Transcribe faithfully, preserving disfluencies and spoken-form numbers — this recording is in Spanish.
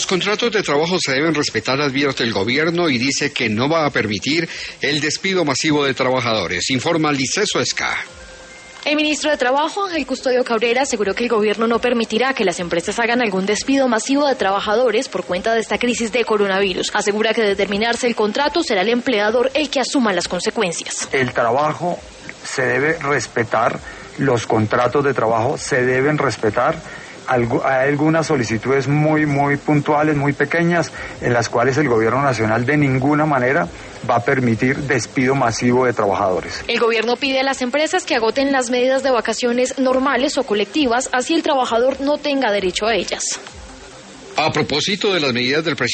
contratos de trabajo se deben respetar, advierte el gobierno, y dice que no va a permitir el despido masivo de trabajadores, informa Liceso Esca. El ministro de Trabajo, Ángel Custodio Cabrera, aseguró que el gobierno no permitirá que las empresas hagan algún despido masivo de trabajadores por cuenta de esta crisis de coronavirus. Asegura que de terminarse el contrato será el empleador el que asuma las consecuencias. El trabajo se debe respetar, los contratos de trabajo se deben respetar. Hay algunas solicitudes muy, muy puntuales, muy pequeñas, en las cuales el gobierno nacional de ninguna manera va a permitir despido masivo de trabajadores. El gobierno pide a las empresas que agoten las medidas de vacaciones normales o colectivas, así el trabajador no tenga derecho a ellas. A propósito de las medidas del presidente